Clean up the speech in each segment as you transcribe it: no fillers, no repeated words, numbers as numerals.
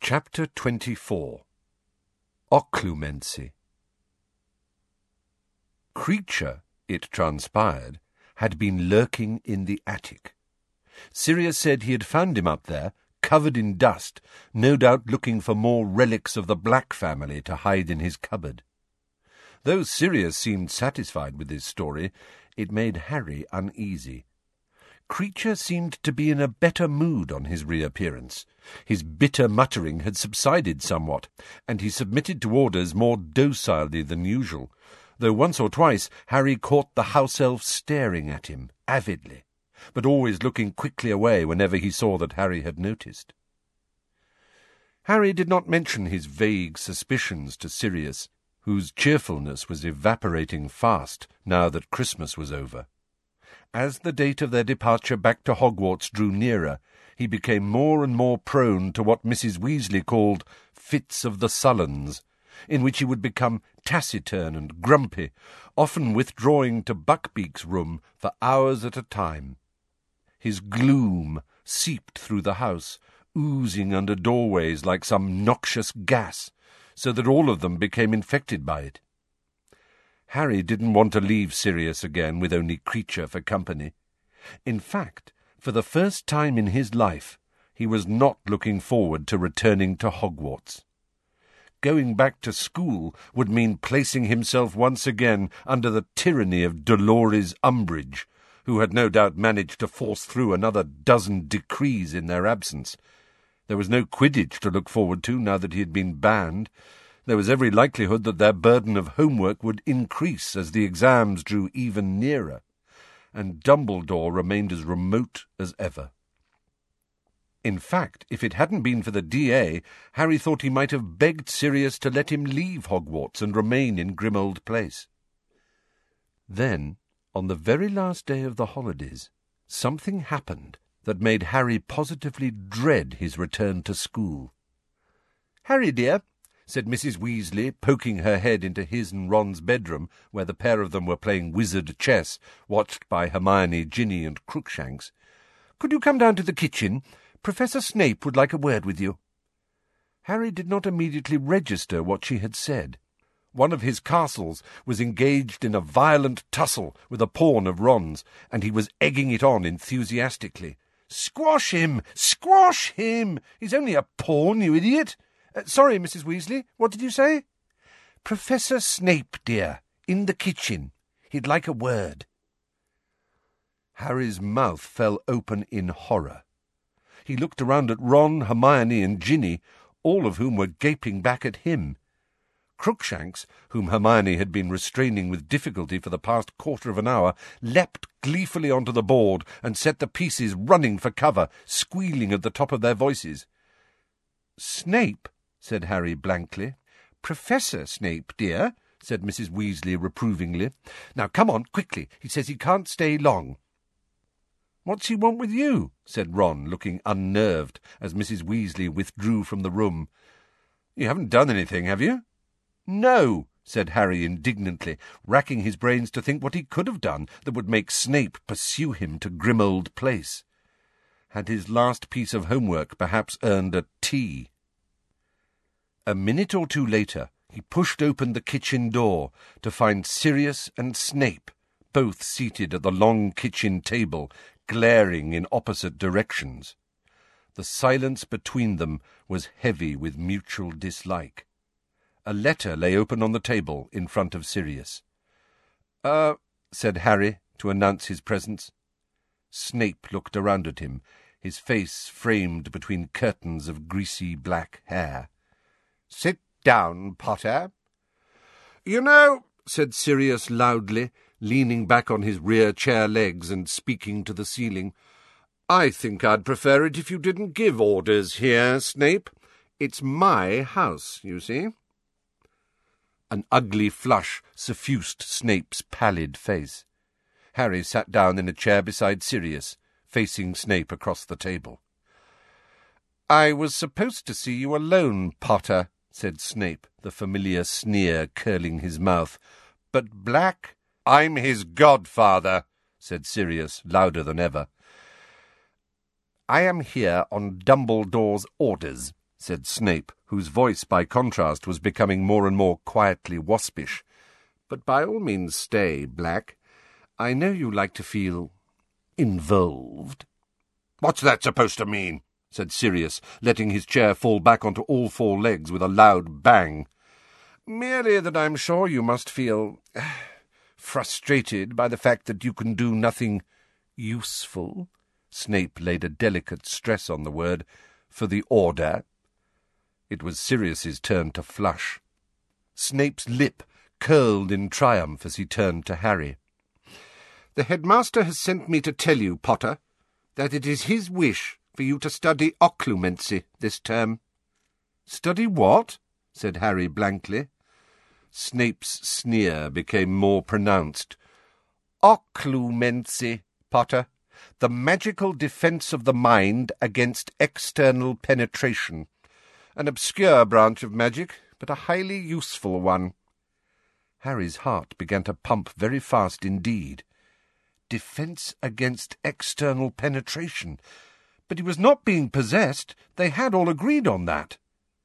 Chapter 24 Occlumency. Kreacher, it transpired, had been lurking in the attic. Sirius said he had found him up there, covered in dust, no doubt looking for more relics of the Black family to hide in his cupboard. Though Sirius seemed satisfied with his story, it made Harry uneasy. Kreacher seemed to be in a better mood on his reappearance. His bitter muttering had subsided somewhat, and he submitted to orders more docilely than usual, though once or twice Harry caught the house-elf staring at him, avidly, but always looking quickly away whenever he saw that Harry had noticed. Harry did not mention his vague suspicions to Sirius, whose cheerfulness was evaporating fast now that Christmas was over. As the date of their departure back to Hogwarts drew nearer, he became more and more prone to what Mrs. Weasley called fits of the sullens, in which he would become taciturn and grumpy, often withdrawing to Buckbeak's room for hours at a time. His gloom seeped through the house, oozing under doorways like some noxious gas, so that all of them became infected by it. Harry didn't want to leave Sirius again with only Kreacher for company. In fact, for the first time in his life, he was not looking forward to returning to Hogwarts. Going back to school would mean placing himself once again under the tyranny of Dolores Umbridge, who had no doubt managed to force through another dozen decrees in their absence. There was no Quidditch to look forward to now that he had been banned. There was every likelihood that their burden of homework would increase as the exams drew even nearer, and Dumbledore remained as remote as ever. In fact, if it hadn't been for the DA, Harry thought he might have begged Sirius to let him leave Hogwarts and remain in Grimmauld Place. Then, on the very last day of the holidays, something happened that made Harry positively dread his return to school. "Harry, dear," said Mrs. Weasley, poking her head into his and Ron's bedroom, where the pair of them were playing wizard chess, watched by Hermione, Ginny, and Crookshanks. "Could you come down to the kitchen? Professor Snape would like a word with you." Harry did not immediately register what she had said. One of his castles was engaged in a violent tussle with a pawn of Ron's, and he was egging it on enthusiastically. "Squash him! Squash him! He's only a pawn, you idiot! Sorry, Mrs. Weasley, what did you say?" "Professor Snape, dear, in the kitchen. He'd like a word." Harry's mouth fell open in horror. He looked around at Ron, Hermione, and Ginny, all of whom were gaping back at him. Crookshanks, whom Hermione had been restraining with difficulty for the past quarter of an hour, leapt gleefully onto the board and set the pieces running for cover, squealing at the top of their voices. "Snape?" said Harry blankly. "Professor Snape, dear," said Mrs. Weasley reprovingly. "Now come on, quickly. He says he can't stay long." "What's he want with you?" said Ron, looking unnerved as Mrs. Weasley withdrew from the room. "You haven't done anything, have you?" "No," said Harry indignantly, racking his brains to think what he could have done that would make Snape pursue him to Grimmauld Place. Had his last piece of homework perhaps earned a T? A minute or two later, he pushed open the kitchen door to find Sirius and Snape, both seated at the long kitchen table, glaring in opposite directions. The silence between them was heavy with mutual dislike. A letter lay open on the table in front of Sirius. Said Harry, to announce his presence. Snape looked around at him, his face framed between curtains of greasy black hair. "Sit down, Potter." "You know," said Sirius loudly, leaning back on his rear chair legs and speaking to the ceiling, "I think I'd prefer it if you didn't give orders here, Snape. It's my house, you see." An ugly flush suffused Snape's pallid face. Harry sat down in a chair beside Sirius, facing Snape across the table. "I was supposed to see you alone, Potter," said Snape, the familiar sneer curling his mouth. "But Black—" "I'm his godfather," said Sirius, louder than ever. "I am here on Dumbledore's orders," said Snape, whose voice, by contrast, was becoming more and more quietly waspish. "But by all means stay, Black. I know you like to feel involved." "What's that supposed to mean?" said Sirius, letting his chair fall back onto all four legs with a loud bang. "Merely that I'm sure you must feel frustrated by the fact that you can do nothing useful." Snape laid a delicate stress on the word, "for the Order." It was Sirius's turn to flush. Snape's lip curled in triumph as he turned to Harry. "The headmaster has sent me to tell you, Potter, that it is his wish for you to study occlumency this term." "Study what?" said Harry blankly. Snape's sneer became more pronounced. "Occlumency, Potter. The magical defence of the mind against external penetration. An obscure branch of magic, but a highly useful one." Harry's heart began to pump very fast indeed. Defence against external penetration. But he was not being possessed. They had all agreed on that.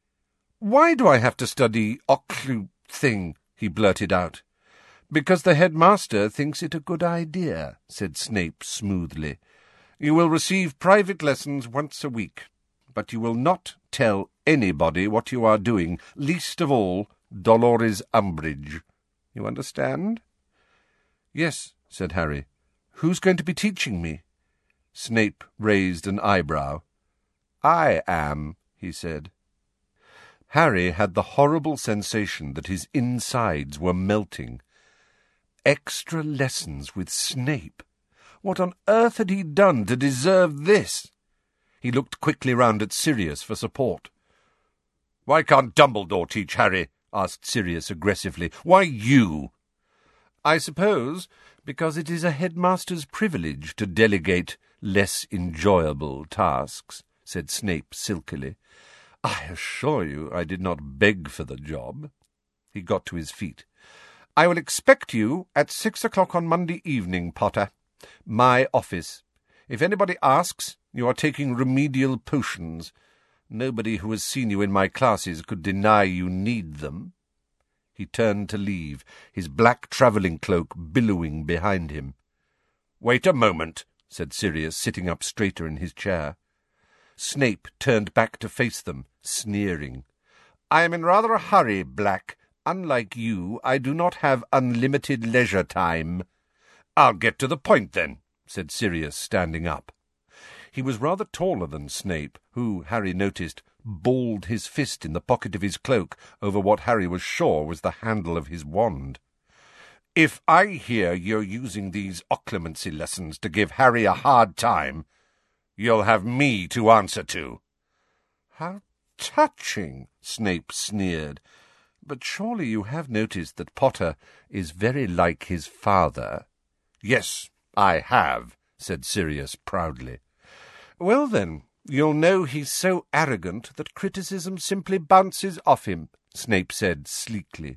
"Why do I have to study thing?" he blurted out. "Because the headmaster thinks it a good idea," said Snape smoothly. "You will receive private lessons once a week, but you will not tell anybody what you are doing, least of all Dolores Umbridge. You understand?" "Yes," said Harry. "Who's going to be teaching me?" Snape raised an eyebrow. "I am," he said. Harry had the horrible sensation that his insides were melting. Extra lessons with Snape? What on earth had he done to deserve this? He looked quickly round at Sirius for support. "Why can't Dumbledore teach Harry?" asked Sirius aggressively. "Why you?" "I suppose because it is a headmaster's privilege to delegate less enjoyable tasks," said Snape silkily. "I assure you I did not beg for the job." He got to his feet. "I will expect you at 6 o'clock on Monday evening, Potter. My office. If anybody asks, you are taking remedial potions. Nobody who has seen you in my classes could deny you need them." He turned to leave, his black travelling cloak billowing behind him. "Wait a moment," said Sirius, sitting up straighter in his chair. Snape turned back to face them, sneering. "I am in rather a hurry, Black. Unlike you, I do not have unlimited leisure time." "I'll get to the point, then," said Sirius, standing up. He was rather taller than Snape, who, Harry noticed, balled his fist in the pocket of his cloak over what Harry was sure was the handle of his wand. "If I hear you're using these occlumency lessons to give Harry a hard time, you'll have me to answer to." "How touching," Snape sneered. "But surely you have noticed that Potter is very like his father." "Yes, I have," said Sirius proudly. "Well, then, you'll know he's so arrogant that criticism simply bounces off him," Snape said sleekly.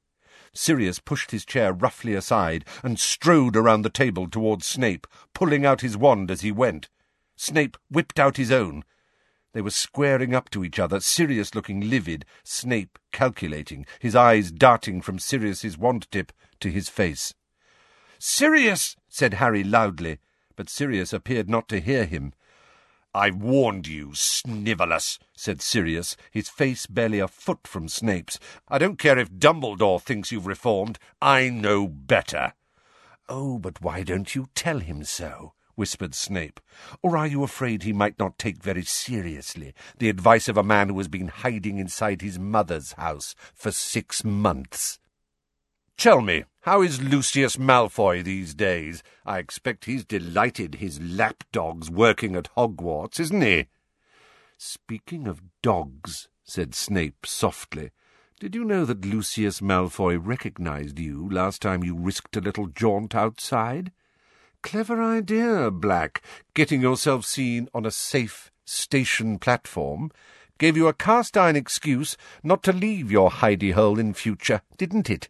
Sirius pushed his chair roughly aside and strode around the table towards Snape, pulling out his wand as he went. Snape whipped out his own. They were squaring up to each other, Sirius looking livid, Snape calculating, his eyes darting from Sirius's wand-tip to his face. "Sirius!" said Harry loudly, but Sirius appeared not to hear him. "I warned you, Snivelus," said Sirius, his face barely a foot from Snape's. "I don't care if Dumbledore thinks you've reformed. I know better." "Oh, but why don't you tell him so?" whispered Snape. "Or are you afraid he might not take very seriously the advice of a man who has been hiding inside his mother's house for 6 months? Tell me, how is Lucius Malfoy these days? I expect he's delighted his lapdog's working at Hogwarts, isn't he?" "Speaking of dogs," said Snape softly, "did you know that Lucius Malfoy recognized you last time you risked a little jaunt outside? Clever idea, Black, getting yourself seen on a safe station platform. Gave you a cast-iron excuse not to leave your hidey-hole in future, didn't it?"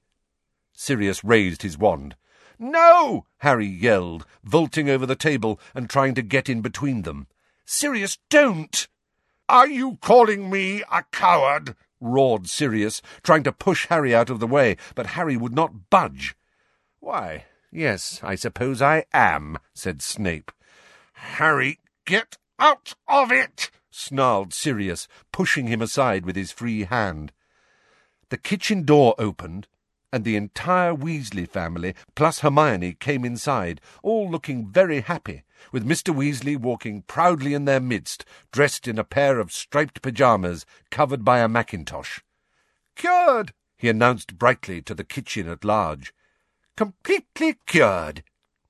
Sirius raised his wand. "No!" Harry yelled, vaulting over the table and trying to get in between them. "Sirius, don't!" "Are you calling me a coward?" roared Sirius, trying to push Harry out of the way, but Harry would not budge. "Why, yes, I suppose I am," said Snape. "Harry, get out of it!" snarled Sirius, pushing him aside with his free hand. The kitchen door opened, and the entire Weasley family, plus Hermione, came inside, all looking very happy, with Mr. Weasley walking proudly in their midst, dressed in a pair of striped pyjamas covered by a mackintosh. "Cured!" he announced brightly to the kitchen at large. "Completely cured!"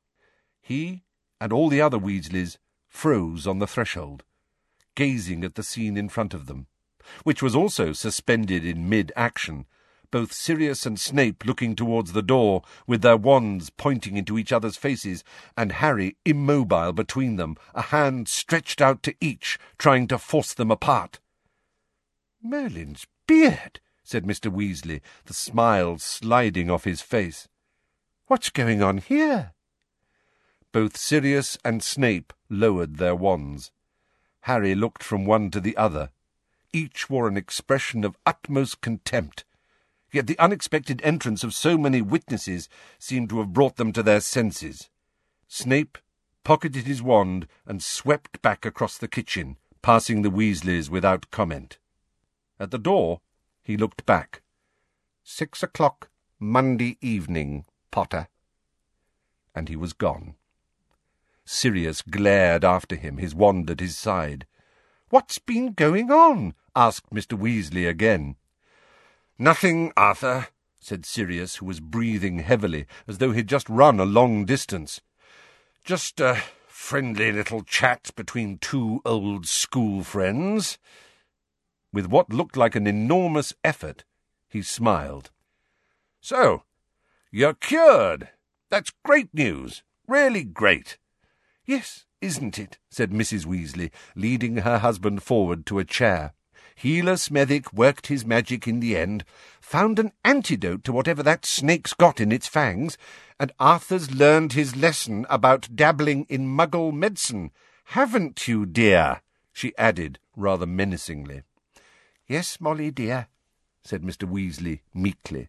He and all the other Weasleys froze on the threshold, gazing at the scene in front of them, which was also suspended in mid-action, both Sirius and Snape looking towards the door, with their wands pointing into each other's faces, and Harry immobile between them, a hand stretched out to each, trying to force them apart. "Merlin's beard," said Mr. Weasley, the smile sliding off his face. "What's going on here?" Both Sirius and Snape lowered their wands. Harry looked from one to the other. Each wore an expression of utmost contempt, yet the unexpected entrance of so many witnesses seemed to have brought them to their senses. Snape pocketed his wand and swept back across the kitchen, passing the Weasleys without comment. At the door, he looked back. 6 o'clock, Monday evening, Potter. And he was gone. Sirius glared after him, his wand at his side. "What's been going on?" asked Mr. Weasley again. "Nothing, Arthur," said Sirius, who was breathing heavily, as though he'd just run a long distance. "Just a friendly little chat between two old school friends." With what looked like an enormous effort, he smiled. "So, you're cured. That's great news. Really great." "Yes, isn't it?" said Mrs. Weasley, leading her husband forward to a chair. "Healer Smethwick worked his magic in the end, found an antidote to whatever that snake's got in its fangs, and Arthur's learned his lesson about dabbling in muggle medicine. Haven't you, dear?" she added, rather menacingly. "Yes, Molly, dear," said Mr. Weasley meekly.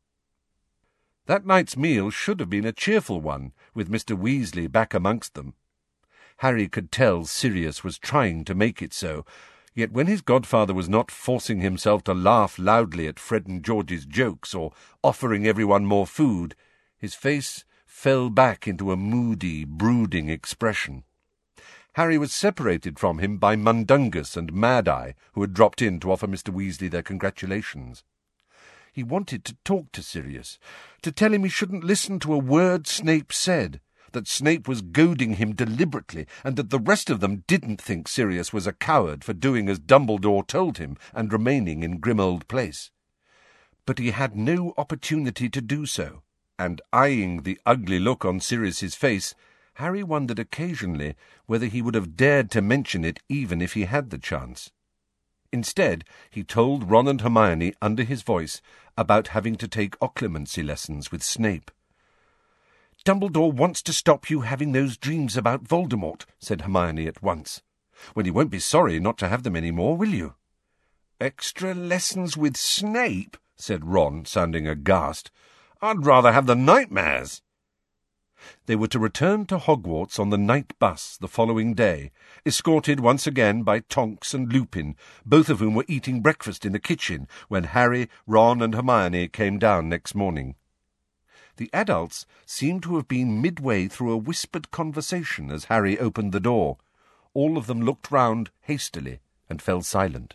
That night's meal should have been a cheerful one, with Mr. Weasley back amongst them. Harry could tell Sirius was trying to make it so, yet when his godfather was not forcing himself to laugh loudly at Fred and George's jokes or offering everyone more food, his face fell back into a moody, brooding expression. Harry was separated from him by Mundungus and Mad-Eye, who had dropped in to offer Mr. Weasley their congratulations. He wanted to talk to Sirius, to tell him he shouldn't listen to a word Snape said, that Snape was goading him deliberately, and that the rest of them didn't think Sirius was a coward for doing as Dumbledore told him and remaining in Grimmauld Place. But he had no opportunity to do so, and eyeing the ugly look on Sirius's face, Harry wondered occasionally whether he would have dared to mention it even if he had the chance. Instead, he told Ron and Hermione under his voice about having to take occlumency lessons with Snape. "Dumbledore wants to stop you having those dreams about Voldemort," said Hermione at once. "Well, you won't be sorry not to have them any more, will you?" "Extra lessons with Snape?" said Ron, sounding aghast. "I'd rather have the nightmares." They were to return to Hogwarts on the night bus the following day, escorted once again by Tonks and Lupin, both of whom were eating breakfast in the kitchen when Harry, Ron and Hermione came down next morning. The adults seemed to have been midway through a whispered conversation as Harry opened the door. All of them looked round hastily and fell silent.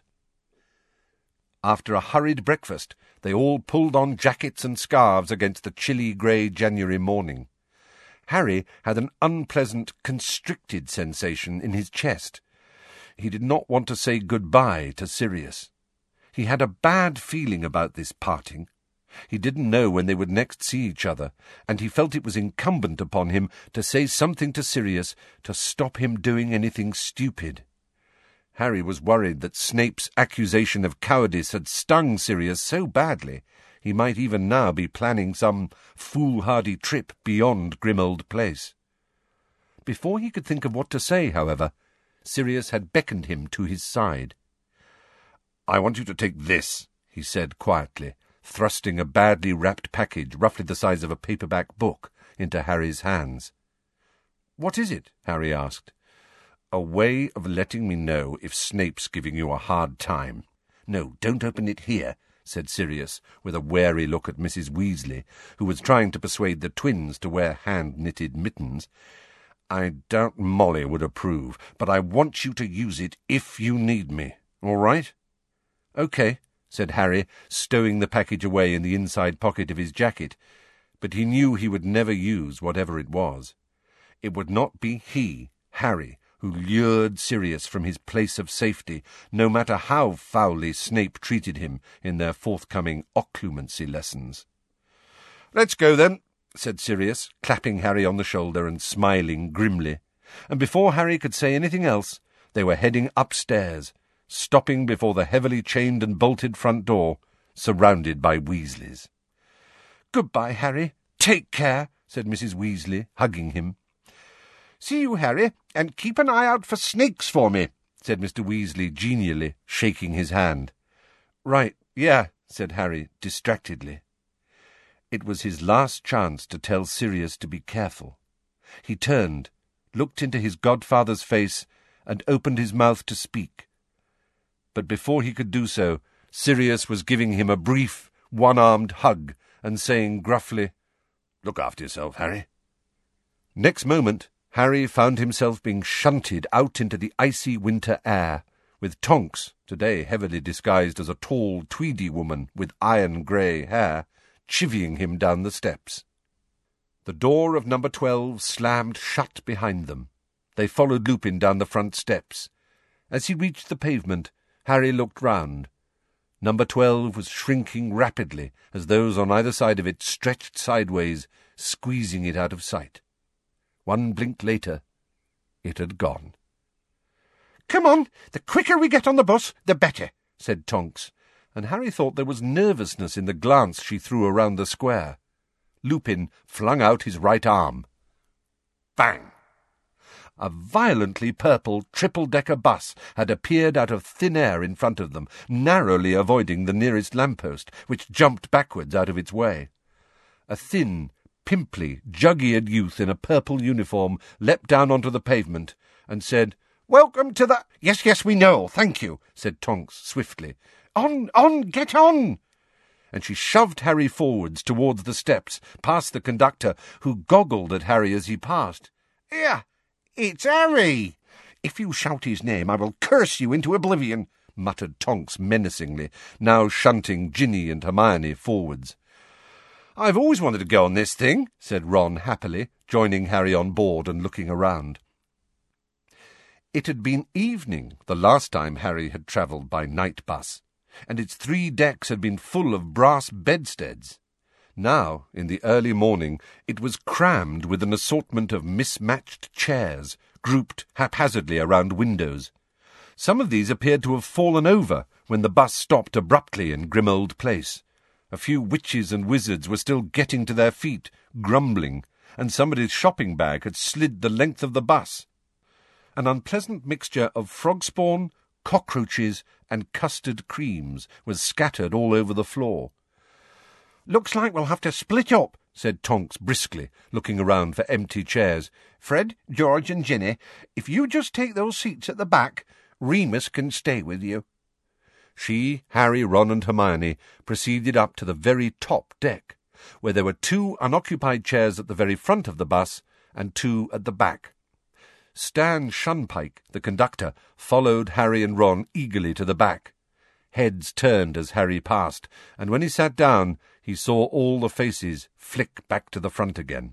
After a hurried breakfast, they all pulled on jackets and scarves against the chilly grey January morning. Harry had an unpleasant, constricted sensation in his chest. He did not want to say goodbye to Sirius. He had a bad feeling about this parting. He didn't know when they would next see each other, and he felt it was incumbent upon him to say something to Sirius to stop him doing anything stupid. Harry was worried that Snape's accusation of cowardice had stung Sirius so badly he might even now be planning some foolhardy trip beyond Grimmauld Place. Before he could think of what to say, however, Sirius had beckoned him to his side. "I want you to take this," he said quietly, thrusting a badly wrapped package, roughly the size of a paperback book, into Harry's hands. "What is it?" Harry asked. "A way of letting me know if Snape's giving you a hard time." "No, don't open it here," said Sirius, with a wary look at Mrs. Weasley, who was trying to persuade the twins to wear hand-knitted mittens. "I doubt Molly would approve, but I want you to use it if you need me, all right?" "Okay," said Harry, stowing the package away in the inside pocket of his jacket, but he knew he would never use whatever it was. It would not be he, Harry, who lured Sirius from his place of safety, no matter how foully Snape treated him in their forthcoming occlumency lessons. "Let's go, then," said Sirius, clapping Harry on the shoulder and smiling grimly, and before Harry could say anything else, they were heading upstairs, stopping before the heavily chained and bolted front door, surrounded by Weasleys. "Goodbye, Harry. Take care," said Mrs. Weasley, hugging him. "See you, Harry, and keep an eye out for snakes for me," said Mr. Weasley genially, shaking his hand. "Right, yeah," said Harry distractedly. It was his last chance to tell Sirius to be careful. He turned, looked into his godfather's face, and opened his mouth to speak. But before he could do so, Sirius was giving him a brief, one-armed hug and saying gruffly, "Look after yourself, Harry." Next moment, Harry found himself being shunted out into the icy winter air, with Tonks, today heavily disguised as a tall, tweedy woman with iron-grey hair, chivying him down the steps. The door of number 12 slammed shut behind them. They followed Lupin down the front steps. As he reached the pavement, Harry looked round. Number 12 was shrinking rapidly as those on either side of it stretched sideways, squeezing it out of sight. One blink later, it had gone. "Come on, the quicker we get on the bus, the better," said Tonks, and Harry thought there was nervousness in the glance she threw around the square. Lupin flung out his right arm. Bang! A violently purple triple-decker bus had appeared out of thin air in front of them, narrowly avoiding the nearest lamppost, which jumped backwards out of its way. A thin, pimply, jug-eared youth in a purple uniform leapt down onto the pavement and said, "Welcome to the—" Yes, we know, thank you," said Tonks swiftly. On, get on!" And she shoved Harry forwards towards the steps, past the conductor, who goggled at Harry as he passed. "Here! It's Harry! If you shout his name, I will curse you into oblivion," muttered Tonks menacingly, now shunting Ginny and Hermione forwards. "I've always wanted to go on this thing," said Ron happily, joining Harry on board and looking around. It had been evening the last time Harry had travelled by night bus, and its 3 decks had been full of brass bedsteads. Now, in the early morning, it was crammed with an assortment of mismatched chairs, grouped haphazardly around windows. Some of these appeared to have fallen over when the bus stopped abruptly in Grimmauld Place. A few witches and wizards were still getting to their feet, grumbling, and somebody's shopping bag had slid the length of the bus. An unpleasant mixture of frog spawn, cockroaches, and custard creams was scattered all over the floor. "Looks like we'll have to split up," said Tonks briskly, looking around for empty chairs. "Fred, George, and Ginny, if you just take those seats at the back, Remus can stay with you." She, Harry, Ron, and Hermione proceeded up to the very top deck, where there were 2 unoccupied chairs at the very front of the bus and 2 at the back. Stan Shunpike, the conductor, followed Harry and Ron eagerly to the back. Heads turned as Harry passed, and when he sat down, he saw all the faces flick back to the front again.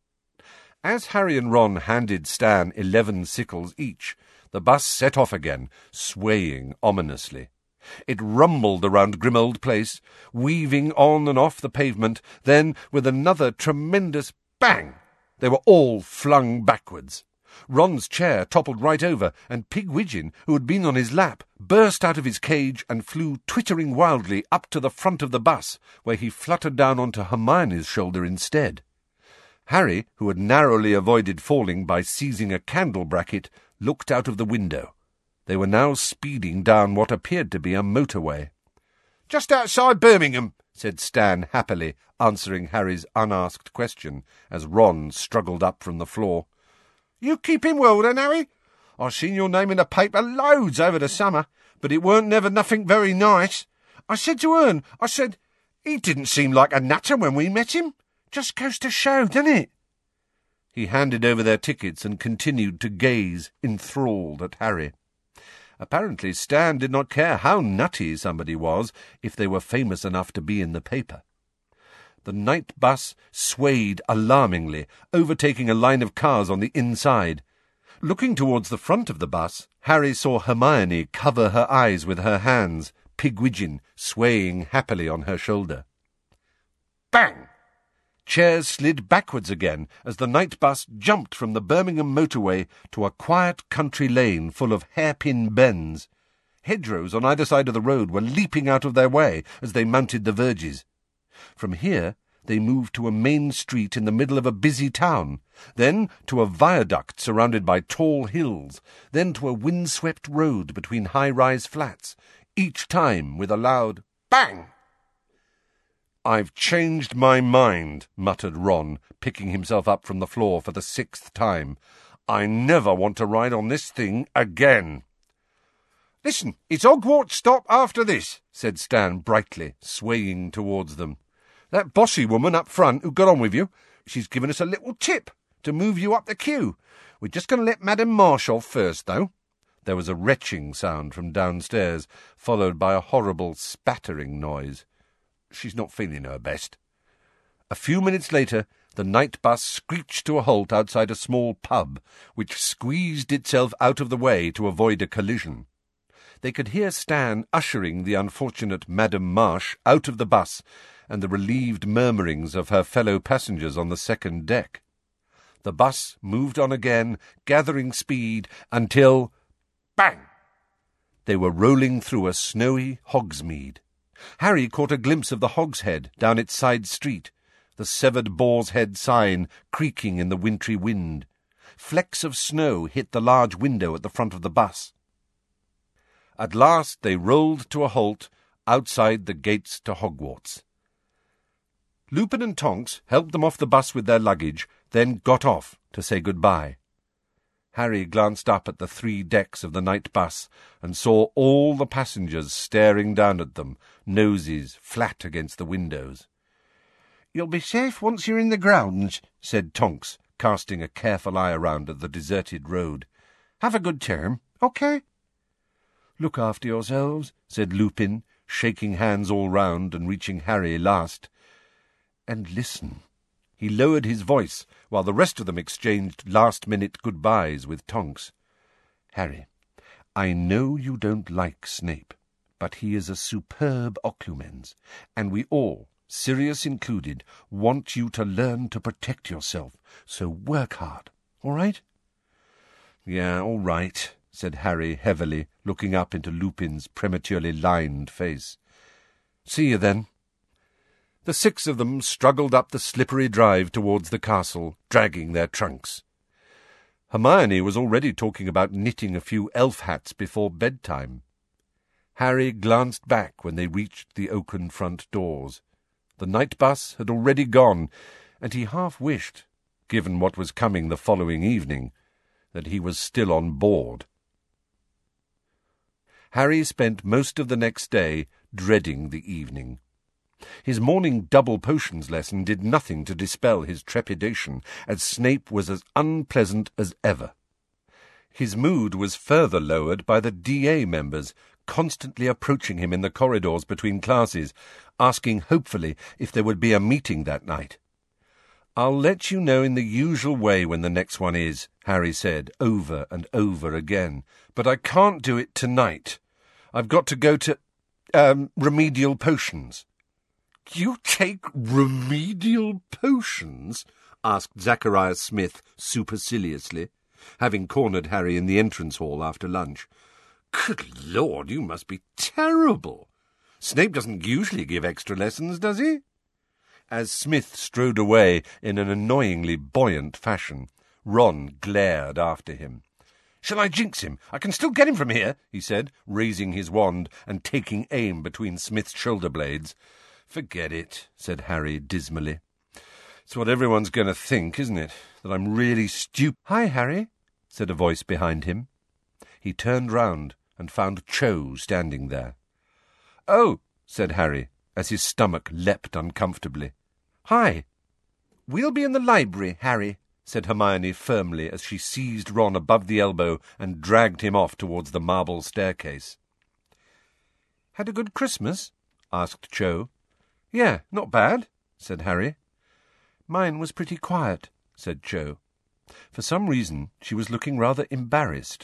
As Harry and Ron handed Stan 11 sickles each, the bus set off again, swaying ominously. It rumbled around Grimmauld Place, weaving on and off the pavement, then, with another tremendous bang, they were all flung backwards. Ron's chair toppled right over, and Pigwidgeon, who had been on his lap, burst out of his cage and flew twittering wildly up to the front of the bus, where he fluttered down onto Hermione's shoulder instead. Harry, who had narrowly avoided falling by seizing a candle bracket, looked out of the window. They were now speeding down what appeared to be a motorway. "Just outside Birmingham," said Stan happily, answering Harry's unasked question as Ron struggled up from the floor. "You keeping well then, Harry? I seen your name in the paper loads over the summer, but it weren't never nothing very nice. I said to Ern, I said, he didn't seem like a nutter when we met him. Just goes to show, doesn't it?" He handed over their tickets and continued to gaze, enthralled, at Harry. Apparently Stan did not care how nutty somebody was if they were famous enough to be in the paper. The night bus swayed alarmingly, overtaking a line of cars on the inside. Looking towards the front of the bus, Harry saw Hermione cover her eyes with her hands, Pigwidgeon swaying happily on her shoulder. Bang! Chairs slid backwards again as the night bus jumped from the Birmingham motorway to a quiet country lane full of hairpin bends. Hedgerows on either side of the road were leaping out of their way as they mounted the verges. From here they moved to a main street in the middle of a busy town, then to a viaduct surrounded by tall hills, then to a wind-swept road between high-rise flats, each time with a loud bang. "I've changed my mind," muttered Ron, picking himself up from the floor for the 6th time. "I never want to ride on this thing again." "Listen, it's Hogwarts stop after this," said Stan brightly, swaying towards them. "That bossy woman up front who got on with you, she's given us a little tip to move you up the queue. We're just going to let Madame Marsh off first, though." There was a retching sound from downstairs, followed by a horrible spattering noise. "She's not feeling her best." A few minutes later, the night bus screeched to a halt outside a small pub, which squeezed itself out of the way to avoid a collision. They could hear Stan ushering the unfortunate Madame Marsh out of the bus and the relieved murmurings of her fellow passengers on the second deck. The bus moved on again, gathering speed, until bang! They were rolling through a snowy Hogsmeade. Harry caught a glimpse of the Hogshead down its side street, the severed Boar's Head sign creaking in the wintry wind. Flecks of snow hit the large window at the front of the bus. At last they rolled to a halt outside the gates to Hogwarts. Lupin and Tonks helped them off the bus with their luggage, then got off to say goodbye. Harry glanced up at the 3 decks of the night bus and saw all the passengers staring down at them, noses flat against the windows. "You'll be safe once you're in the grounds," said Tonks, casting a careful eye around at the deserted road. "Have a good term, OK?" "Look after yourselves," said Lupin, shaking hands all round and reaching Harry last. "And listen." He lowered his voice, while the rest of them exchanged last-minute goodbyes with Tonks. "Harry, I know you don't like Snape, but he is a superb Occlumens, and we all, Sirius included, want you to learn to protect yourself, so work hard, all right?" "Yeah, all right," said Harry heavily, looking up into Lupin's prematurely lined face. "See you then." The 6 of them struggled up the slippery drive towards the castle, dragging their trunks. Hermione was already talking about knitting a few elf hats before bedtime. Harry glanced back when they reached the oaken front doors. The night bus had already gone, and he half wished, given what was coming the following evening, that he was still on board. Harry spent most of the next day dreading the evening. His morning double potions lesson did nothing to dispel his trepidation, as Snape was as unpleasant as ever. His mood was further lowered by the DA members constantly approaching him in the corridors between classes, asking hopefully if there would be a meeting that night. "I'll let you know in the usual way when the next one is," Harry said over and over again, "but I can't do it tonight. I've got to go to, remedial potions." "You take remedial potions?" asked Zacharias Smith superciliously, having cornered Harry in the entrance hall after lunch. "Good Lord, you must be terrible. Snape doesn't usually give extra lessons, does he?" As Smith strode away in an annoyingly buoyant fashion, Ron glared after him. "Shall I jinx him? I can still get him from here," he said, raising his wand and taking aim between Smith's shoulder blades. "Forget it," said Harry dismally. "It's what everyone's going to think, isn't it? That I'm really stupid." "Hi, Harry," said a voice behind him. He turned round and found Cho standing there. "Oh," said Harry, as his stomach leapt uncomfortably. "Hi." "We'll be in the library, Harry," said Hermione firmly as she seized Ron above the elbow and dragged him off towards the marble staircase. "Had a good Christmas?" asked Cho. "Yeah, not bad," said Harry. "Mine was pretty quiet," said Cho. For some reason she was looking rather embarrassed.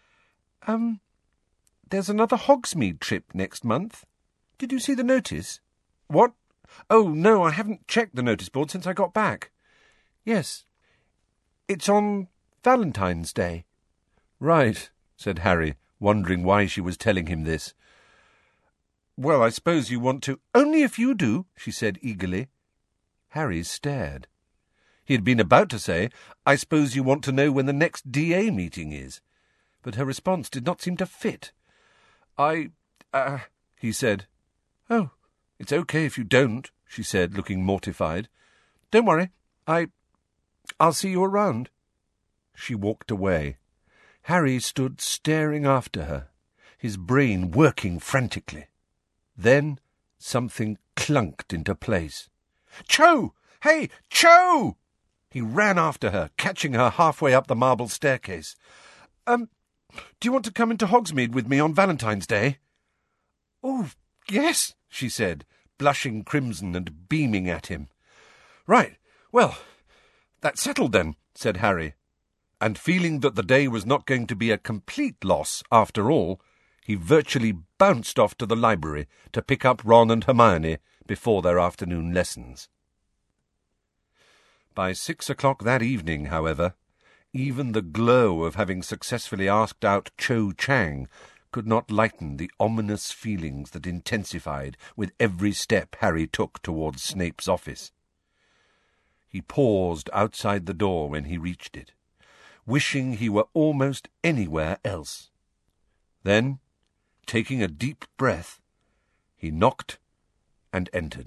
There's another Hogsmeade trip next month. Did you see the notice?" "What? Oh, no, I haven't checked the notice board since I got back." "Yes. It's on Valentine's Day." "Right," said Harry, wondering why she was telling him this. "Well, I suppose you want to—" "Only if you do," she said eagerly. Harry stared. He had been about to say, "I suppose you want to know when the next DA meeting is," but her response did not seem to fit. He said. "Oh, it's okay if you don't," she said, looking mortified. "Don't worry. I'll see you around." She walked away. Harry stood staring after her, his brain working frantically. Then something clunked into place. "Cho! Hey, Cho!" He ran after her, catching her halfway up the marble staircase. Do you want to come into Hogsmeade with me on Valentine's Day?" "Oh, yes," she said, blushing crimson and beaming at him. "Right, well, that's settled then," said Harry, and feeling that the day was not going to be a complete loss after all, he virtually bounced off to the library to pick up Ron and Hermione before their afternoon lessons. By 6 o'clock that evening, however, even the glow of having successfully asked out Cho Chang could not lighten the ominous feelings that intensified with every step Harry took towards Snape's office. He paused outside the door when he reached it, wishing he were almost anywhere else. Then, taking a deep breath, he knocked and entered.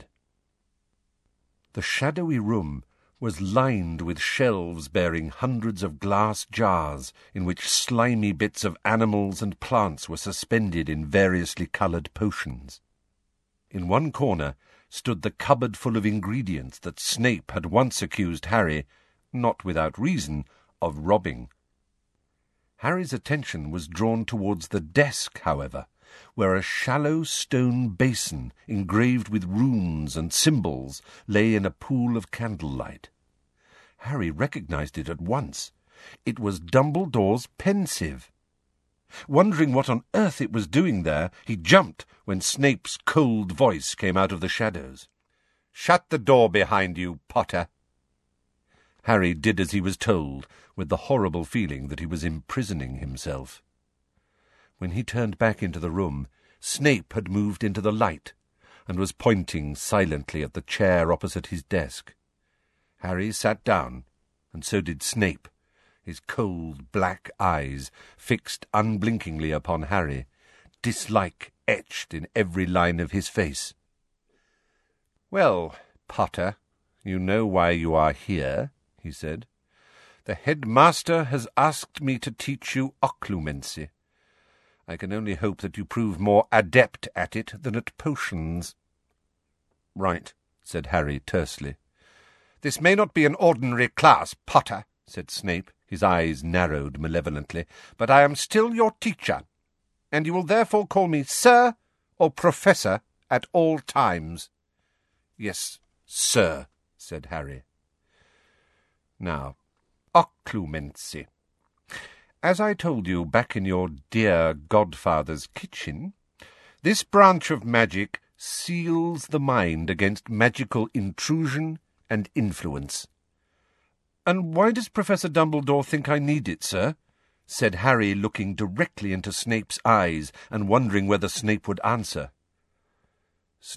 The shadowy room was lined with shelves bearing hundreds of glass jars in which slimy bits of animals and plants were suspended in variously coloured potions. In one corner stood the cupboard full of ingredients that Snape had once accused Harry, not without reason, of robbing. Harry's attention was drawn towards the desk, however, where a shallow stone basin engraved with runes and symbols lay in a pool of candlelight. Harry recognized it at once. It was Dumbledore's pensieve. Wondering what on earth it was doing there, he jumped when Snape's cold voice came out of the shadows. "Shut the door behind you, Potter." Harry did as he was told, with the horrible feeling that he was imprisoning himself. When he turned back into the room, Snape had moved into the light and was pointing silently at the chair opposite his desk. Harry sat down, and so did Snape, his cold black eyes fixed unblinkingly upon Harry, dislike etched in every line of his face. "Well, Potter, you know why you are here," he said. "The headmaster has asked me to teach you occlumency. I can only hope that you prove more adept at it than at potions." "Right," said Harry tersely. "This may not be an ordinary class, Potter," said Snape, his eyes narrowed malevolently, "but I am still your teacher, and you will therefore call me Sir or Professor at all times." "Yes, sir," said Harry. "Now, occlumency. As I told you back in your dear godfather's kitchen, this branch of magic seals the mind against magical intrusion and influence." "And why does Professor Dumbledore think I need it, sir?" said Harry, looking directly into Snape's eyes and wondering whether Snape would answer. Snape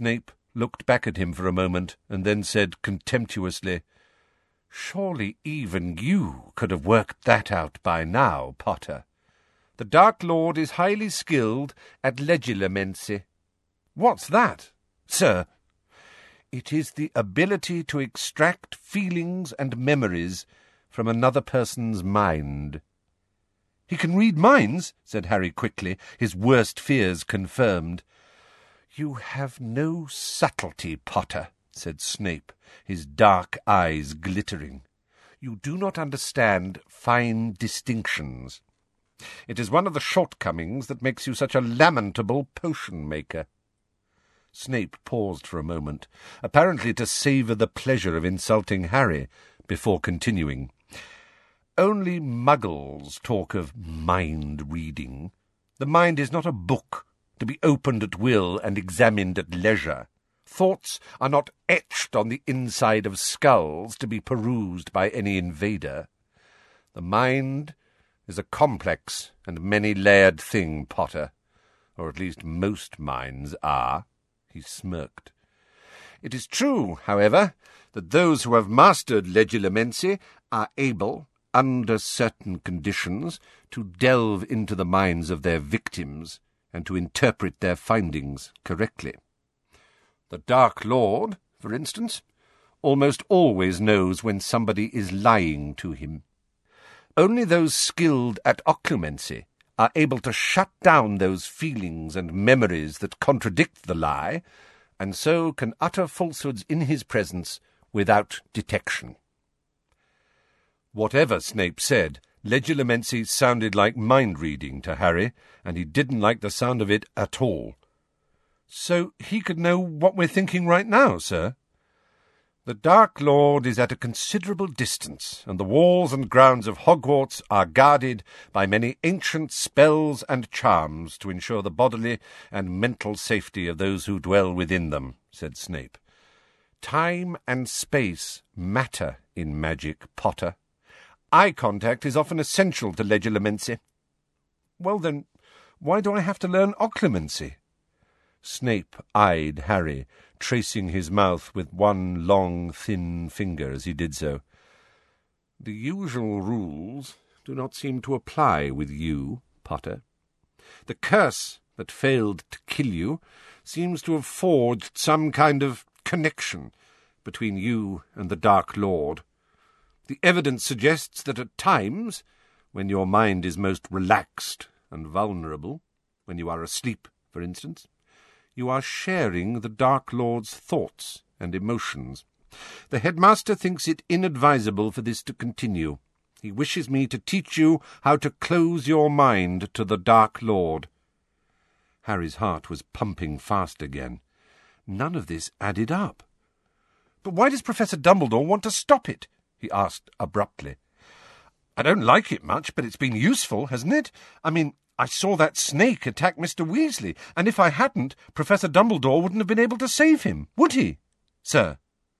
looked back at him for a moment, and then said contemptuously, "Surely even you could have worked that out by now, Potter. The Dark Lord is highly skilled at legilomancy." "What's that, sir?" "It is the ability to extract feelings and memories from another person's mind." "He can read minds?" said Harry quickly, his worst fears confirmed. "You have no subtlety, Potter," said Snape, his dark eyes glittering. "You do not understand fine distinctions. It is one of the shortcomings that makes you such a lamentable potion-maker." Snape paused for a moment, apparently to savour the pleasure of insulting Harry, before continuing. "Only muggles talk of mind-reading. The mind is not a book, to be opened at will and examined at leisure. Thoughts are not etched on the inside of skulls to be perused by any invader. The mind is a complex and many-layered thing, Potter, or at least most minds are." He smirked. "It is true, however, that those who have mastered legilomancy are able, under certain conditions, to delve into the minds of their victims and to interpret their findings correctly. The Dark Lord, for instance, almost always knows when somebody is lying to him. Only those skilled at occlumency are able to shut down those feelings and memories that contradict the lie, and so can utter falsehoods in his presence without detection." Whatever Snape said, legilomancy sounded like mind-reading to Harry, and he didn't like the sound of it at all. "So he could know what we're thinking right now, sir?" "The Dark Lord is at a considerable distance, and the walls and grounds of Hogwarts are guarded by many ancient spells and charms to ensure the bodily and mental safety of those who dwell within them," said Snape. "Time and space matter in magic, Potter. Eye contact is often essential to legilomancy." "Well then, why do I have to learn occlumency?" Snape eyed Harry, tracing his mouth with one long, thin finger as he did so. "The usual rules do not seem to apply with you, Potter. The curse that failed to kill you seems to have forged some kind of connection between you and the Dark Lord. The evidence suggests that at times, when your mind is most relaxed and vulnerable, when you are asleep, for instance, you are sharing the Dark Lord's thoughts and emotions. The headmaster thinks it inadvisable for this to continue. He wishes me to teach you how to close your mind to the Dark Lord." Harry's heart was pumping fast again. None of this added up. "But why does Professor Dumbledore want to stop it?" he asked abruptly. "I don't like it much, but it's been useful, hasn't it? I mean, I saw that snake attack Mr. Weasley, and if I hadn't, Professor Dumbledore wouldn't have been able to save him, would he, sir?"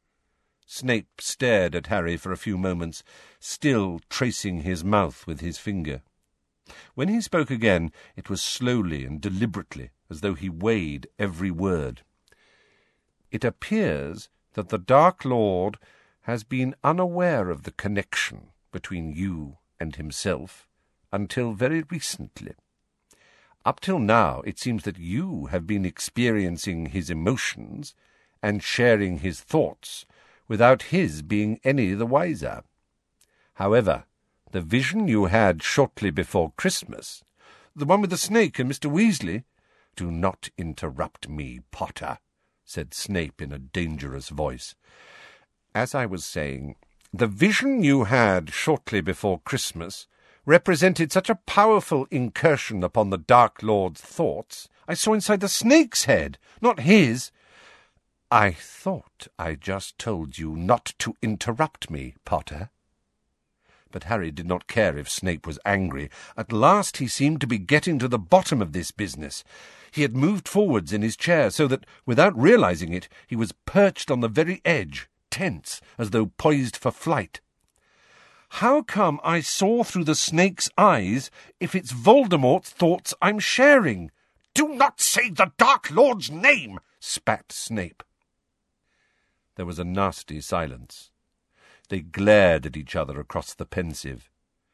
Snape stared at Harry for a few moments, still tracing his mouth with his finger. When he spoke again, it was slowly and deliberately, as though he weighed every word. "It appears that the Dark Lord has been unaware of the connection between you and himself until very recently. Up till now, it seems that you have been experiencing his emotions and sharing his thoughts without his being any the wiser. However, the vision you had shortly before Christmas, the one with the snake and Mr. Weasley—" "Do not interrupt me, Potter," said Snape in a dangerous voice. "As I was saying, the vision you had shortly before Christmas represented such a powerful incursion upon the Dark Lord's thoughts. I saw inside the snake's head, not his." "I thought I just told you not to interrupt me, Potter." But Harry did not care if Snape was angry. At last he seemed to be getting to the bottom of this business. He had moved forwards in his chair so that, without realizing it, he was perched on the very edge, tense, as though poised for flight. "How come I saw through the snake's eyes if it's Voldemort's thoughts I'm sharing?" "Do not say the Dark Lord's name!" spat Snape. There was a nasty silence. They glared at each other across the Pensieve.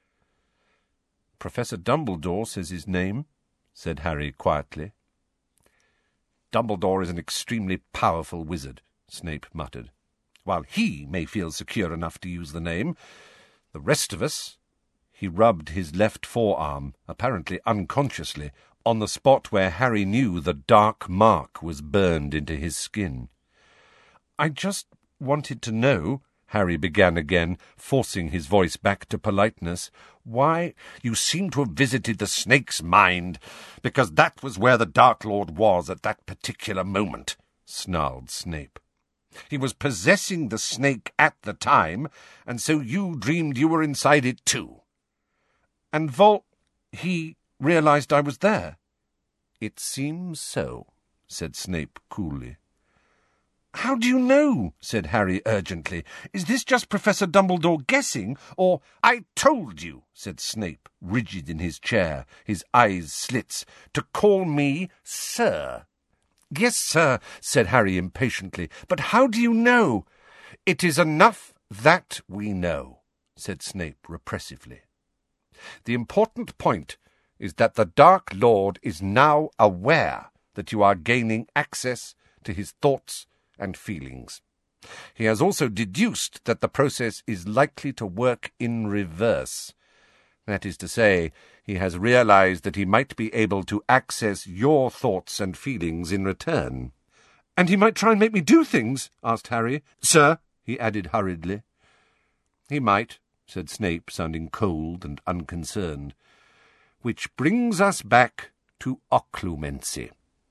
"Professor Dumbledore says his name," said Harry quietly. "Dumbledore is an extremely powerful wizard," Snape muttered. "While he may feel secure enough to use the name, the rest of us—" He rubbed his left forearm, apparently unconsciously, on the spot where Harry knew the dark mark was burned into his skin. "I just wanted to know," Harry began again, forcing his voice back to politeness, "why—" "You seem to have visited the snake's mind, because that was where the Dark Lord was at that particular moment," snarled Snape. "He was possessing the snake at the time, and so you dreamed you were inside it too." "And he realized I was there?" "It seems so," said Snape coolly. "How do you know?" said Harry urgently. "Is this just Professor Dumbledore guessing, or—" "I told you," said Snape, rigid in his chair, his eyes slits, "to call me Sir." "Yes, sir," said Harry impatiently. "But how do you know?" "It is enough that we know," said Snape repressively. "The important point is that the Dark Lord is now aware that you are gaining access to his thoughts and feelings. He has also deduced that the process is likely to work in reverse. That is to say, he has realized that he might be able to access your thoughts and feelings in return." "And he might try and make me do things?" asked Harry. "Sir," he added hurriedly. "He might," said Snape, sounding cold and unconcerned. "Which brings us back to occlumency."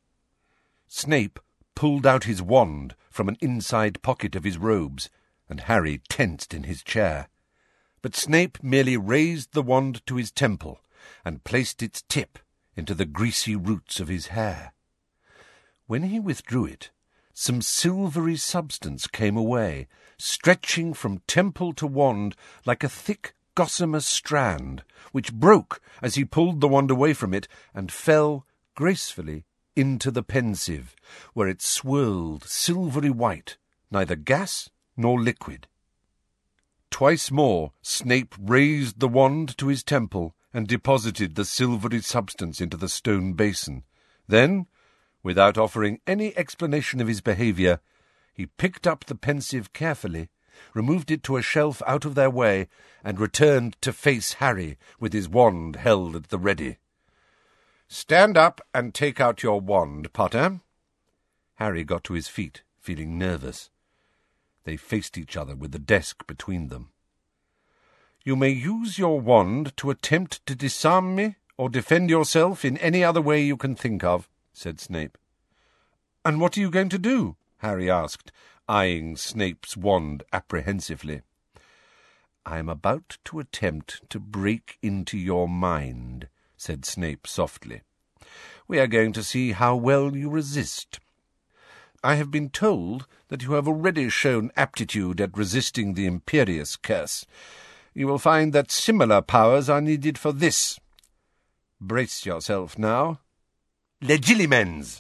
Snape pulled out his wand from an inside pocket of his robes, and Harry tensed in his chair. But Snape merely raised the wand to his temple and placed its tip into the greasy roots of his hair. When he withdrew it, some silvery substance came away, stretching from temple to wand like a thick gossamer strand, which broke as he pulled the wand away from it and fell gracefully into the Pensieve, where it swirled silvery white, neither gas nor liquid. Twice more Snape raised the wand to his temple and deposited the silvery substance into the stone basin. Then, without offering any explanation of his behaviour, he picked up the Pensieve carefully, removed it to a shelf out of their way, and returned to face Harry with his wand held at the ready. "Stand up and take out your wand, Potter." Harry got to his feet, feeling nervous. They faced each other with the desk between them. "You may use your wand to attempt to disarm me or defend yourself in any other way you can think of," said Snape. "And what are you going to do?" Harry asked, eyeing Snape's wand apprehensively. "I am about to attempt to break into your mind," said Snape softly. "We are going to see how well you resist. I have been told that you have already shown aptitude at resisting the Imperius Curse. You will find that similar powers are needed for this. Brace yourself now. Legilimens!"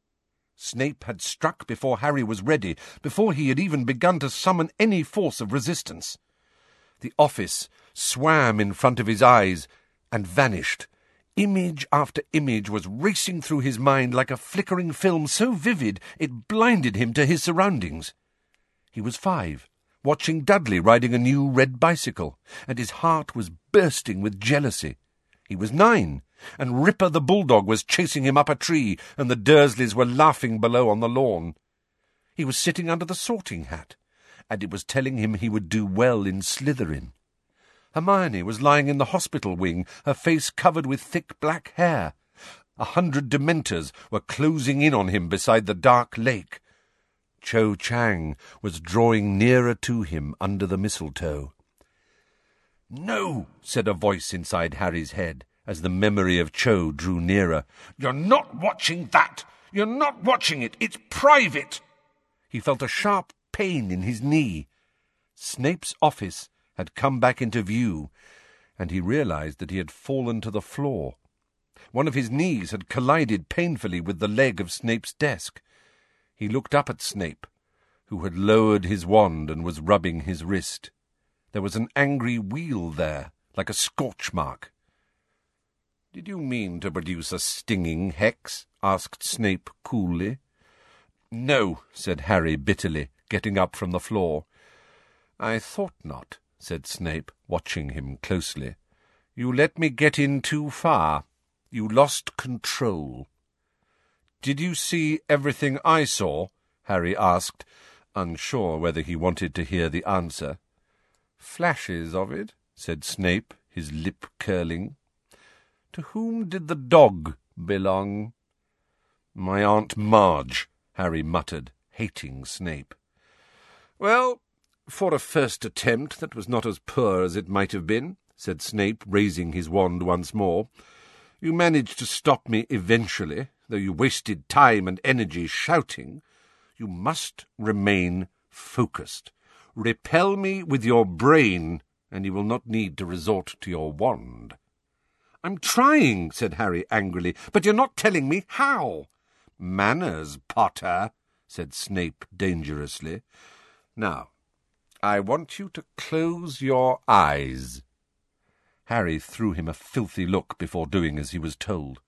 Snape had struck before Harry was ready, before he had even begun to summon any force of resistance. The office swam in front of his eyes and vanished. Image after image was racing through his mind like a flickering film so vivid it blinded him to his surroundings. He was 5, watching Dudley riding a new red bicycle, and his heart was bursting with jealousy. He was 9, and Ripper the bulldog was chasing him up a tree, and the Dursleys were laughing below on the lawn. He was sitting under the sorting hat, and it was telling him he would do well in Slytherin. Hermione was lying in the hospital wing, her face covered with thick black hair. 100 Dementors were closing in on him beside the dark lake. Cho Chang was drawing nearer to him under the mistletoe. "No," said a voice inside Harry's head, as the memory of Cho drew nearer. "You're not watching that! You're not watching it! It's private!" He felt a sharp pain in his knee. Snape's office had come back into view, and he realized that he had fallen to the floor. One of his knees had collided painfully with the leg of Snape's desk. He looked up at Snape, who had lowered his wand and was rubbing his wrist. There was an angry wheal there, like a scorch mark. "Did you mean to produce a stinging hex?" asked Snape coolly. "No," said Harry bitterly, getting up from the floor. "I thought not," said Snape, watching him closely. "You let me get in too far. You lost control." "Did you see everything I saw?" Harry asked, unsure whether he wanted to hear the answer. "Flashes of it," said Snape, his lip curling. "To whom did the dog belong?" "My Aunt Marge," Harry muttered, hating Snape. "Well, for a first attempt that was not as poor as it might have been," said Snape, raising his wand once more. "You managed to stop me eventually, though you wasted time and energy shouting. You must remain focused. Repel me with your brain, and you will not need to resort to your wand." "I'm trying," said Harry angrily, "but you're not telling me how." "Manners, Potter," said Snape dangerously. "Now, I want you to close your eyes." Harry threw him a filthy look before doing as he was told.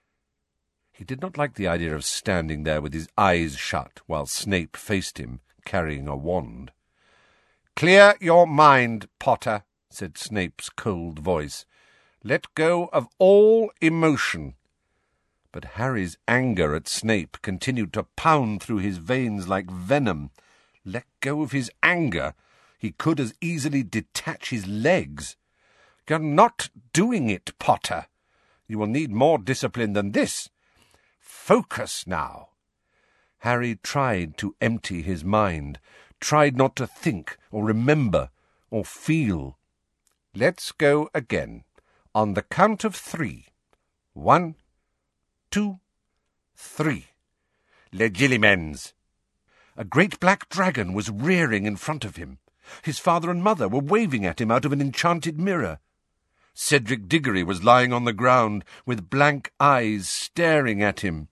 He did not like the idea of standing there with his eyes shut while Snape faced him, carrying a wand. "Clear your mind, Potter," said Snape's cold voice. "Let go of all emotion." But Harry's anger at Snape continued to pound through his veins like venom. Let go of his anger? He could as easily detach his legs. "You're not doing it, Potter. You will need more discipline than this. Focus now." Harry tried to empty his mind, tried not to think or remember or feel. "Let's go again. On the count of 3. 1, 2, 3. Legilimens." A great black dragon was rearing in front of him. His father and mother were waving at him out of an enchanted mirror. Cedric Diggory was lying on the ground, with blank eyes staring at him.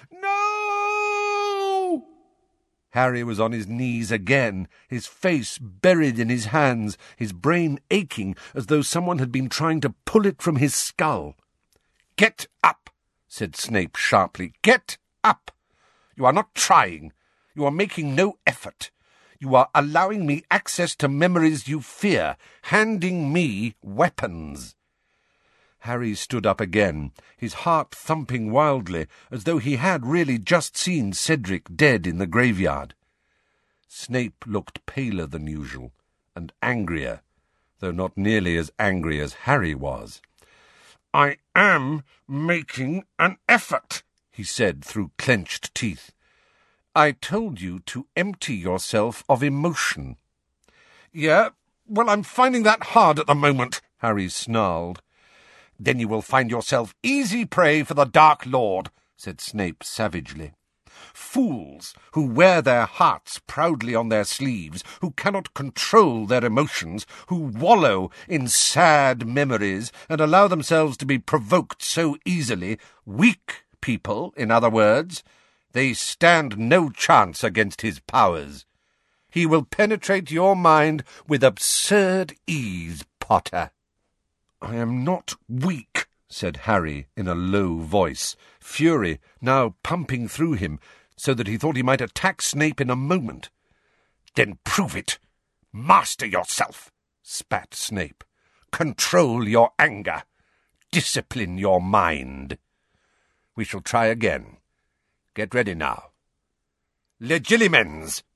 "No!" Harry was on his knees again, his face buried in his hands, his brain aching as though someone had been trying to pull it from his skull. "Get up," said Snape sharply. "Get up! You are not trying. You are making no effort. You are allowing me access to memories you fear, handing me weapons." Harry stood up again, his heart thumping wildly, as though he had really just seen Cedric dead in the graveyard. Snape looked paler than usual, and angrier, though not nearly as angry as Harry was. "I am making an effort," he said through clenched teeth. "I told you to empty yourself of emotion." "Yeah, well, I'm finding that hard at the moment," Harry snarled. "Then you will find yourself easy prey for the Dark Lord," said Snape savagely. "Fools who wear their hearts proudly on their sleeves, who cannot control their emotions, who wallow in sad memories and allow themselves to be provoked so easily, weak people, in other words, they stand no chance against his powers. He will penetrate your mind with absurd ease, Potter." "I am not weak," said Harry in a low voice, fury now pumping through him so that he thought he might attack Snape in a moment. "Then prove it. Master yourself," spat Snape. "Control your anger. Discipline your mind. We shall try again. Get ready now. Legilimens!"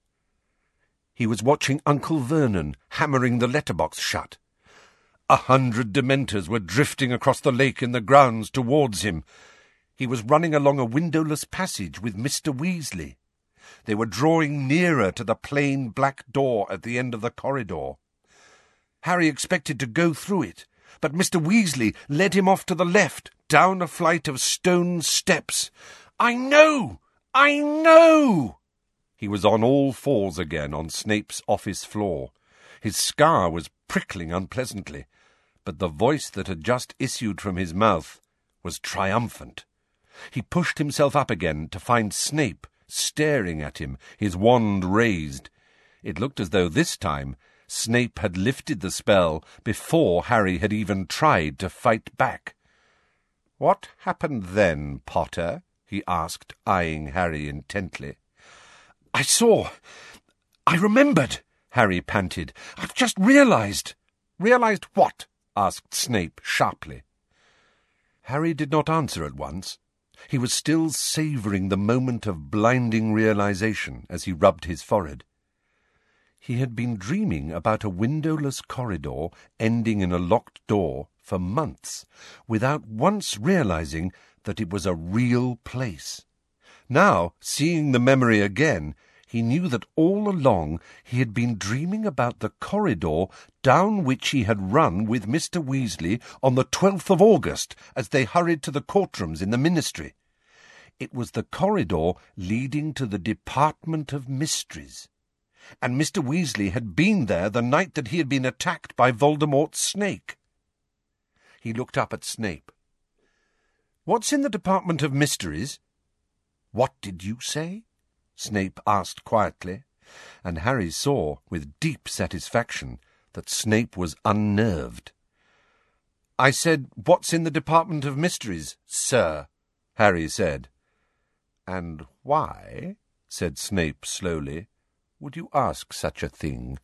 He was watching Uncle Vernon hammering the letterbox shut. 100 Dementors were drifting across the lake in the grounds towards him. He was running along a windowless passage with Mr. Weasley. They were drawing nearer to the plain black door at the end of the corridor. Harry expected to go through it, but Mr. Weasley led him off to the left, down a flight of stone steps. "I know! I know!" He was on all fours again on Snape's office floor. His scar was prickling unpleasantly, but the voice that had just issued from his mouth was triumphant. He pushed himself up again to find Snape staring at him, his wand raised. It looked as though this time Snape had lifted the spell before Harry had even tried to fight back. "What happened then, Potter?" he asked, eyeing Harry intently. I remembered," Harry panted. "I've just realised." "Realised what?" asked Snape sharply. Harry did not answer at once. He was still savouring the moment of blinding realisation as he rubbed his forehead. He had been dreaming about a windowless corridor ending in a locked door for months, without once realising that it was a real place. Now, seeing the memory again, he knew that all along he had been dreaming about the corridor down which he had run with Mr. Weasley on the 12th of August as they hurried to the courtrooms in the Ministry. It was the corridor leading to the Department of Mysteries, and Mr. Weasley had been there the night that he had been attacked by Voldemort's snake. He looked up at Snape. "What's in the Department of Mysteries?" "What did you say?" Snape asked quietly, and Harry saw, with deep satisfaction, that Snape was unnerved. "I said, what's in the Department of Mysteries, sir?" Harry said. "And why," said Snape slowly, "would you ask such a thing?"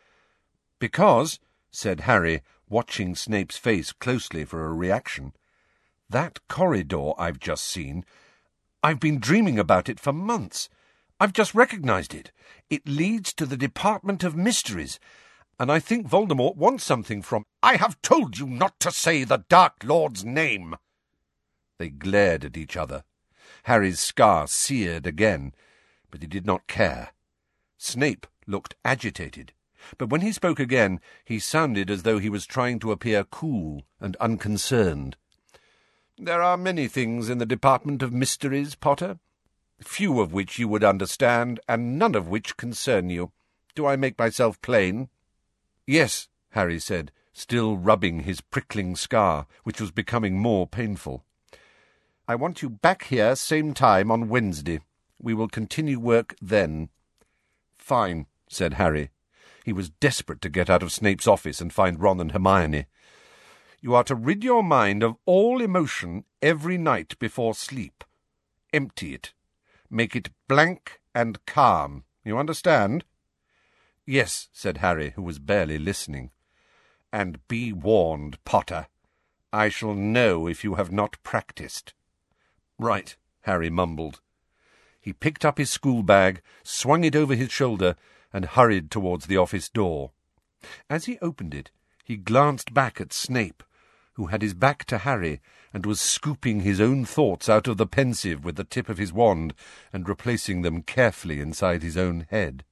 "Because," said Harry, watching Snape's face closely for a reaction, "that corridor I've just seen, I've been dreaming about it for months. I've just recognised it. It leads to the Department of Mysteries, and I think Voldemort wants something from—" "I have told you not to say the Dark Lord's name." They glared at each other. Harry's scar seared again, but he did not care. Snape looked agitated, but when he spoke again, he sounded as though he was trying to appear cool and unconcerned. "There are many things in the Department of Mysteries, Potter, few of which you would understand, and none of which concern you. Do I make myself plain?" "Yes," Harry said, still rubbing his prickling scar, which was becoming more painful. "I want you back here same time on Wednesday. We will continue work then." "Fine," said Harry. He was desperate to get out of Snape's office and find Ron and Hermione. "You are to rid your mind of all emotion every night before sleep. Empty it. Make it blank and calm. You understand?" "Yes," said Harry, who was barely listening. "And be warned, Potter. I shall know if you have not practised." "Right," Harry mumbled. He picked up his school bag, swung it over his shoulder, and hurried towards the office door. As he opened it, he glanced back at Snape, who had his back to Harry and was scooping his own thoughts out of the pensieve with the tip of his wand and replacing them carefully inside his own head.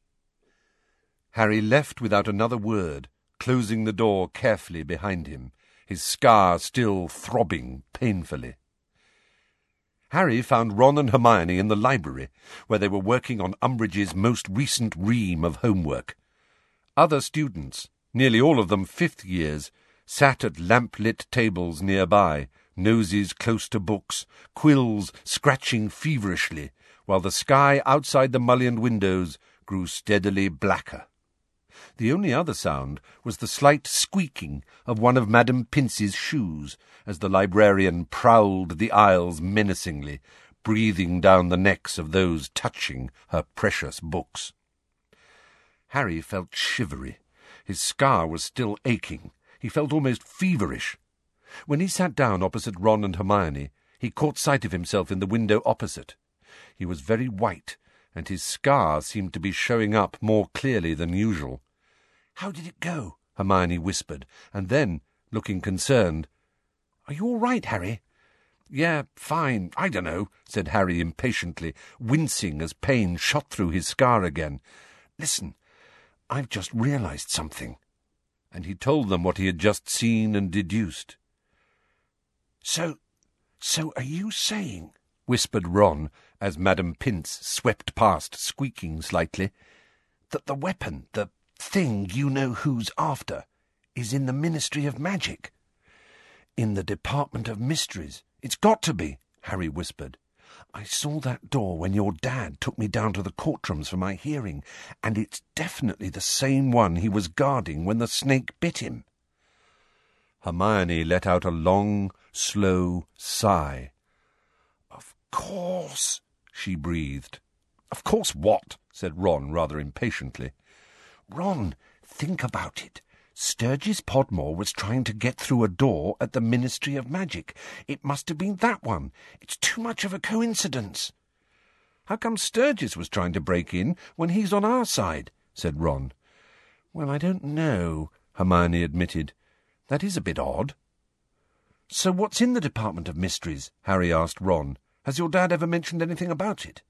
Harry left without another word, closing the door carefully behind him, his scar still throbbing painfully. Harry found Ron and Hermione in the library, where they were working on Umbridge's most recent ream of homework. Other students, nearly all of them fifth years, sat at lamp-lit tables nearby, noses close to books, quills scratching feverishly, while the sky outside the mullioned windows grew steadily blacker. The only other sound was the slight squeaking of one of Madame Pince's shoes as the librarian prowled the aisles menacingly, breathing down the necks of those touching her precious books. Harry felt shivery. His scar was still aching. He felt almost feverish. When he sat down opposite Ron and Hermione, he caught sight of himself in the window opposite. He was very white, and his scar seemed to be showing up more clearly than usual. "How did it go?" Hermione whispered, and then, looking concerned, "Are you all right, Harry?" "Yeah, fine. I dunno," said Harry impatiently, wincing as pain shot through his scar again. "Listen, I've just realised something." And he told them what he had just seen and deduced. So are you saying," whispered Ron, as Madame Pince swept past, squeaking slightly, "that the weapon, the thing you know who's after, is in the Ministry of Magic?" "In the Department of Mysteries. It's got to be," Harry whispered. I saw that door when your dad took me down to the courtrooms for my hearing, and it's definitely the same one he was guarding when the snake bit him." Hermione let out a long, slow sigh. "Of course," she breathed. "Of course what?" said Ron rather impatiently. "Ron, think about it. Sturgis Podmore was trying to get through a door at the Ministry of Magic. It must have been that one. It's too much of a coincidence." "How come Sturgis was trying to break in when he's on our side?" said Ron. "Well, I don't know," Hermione admitted. "That is a bit odd." "So what's in the Department of Mysteries?" Harry asked Ron. "Has your dad ever mentioned anything about it?"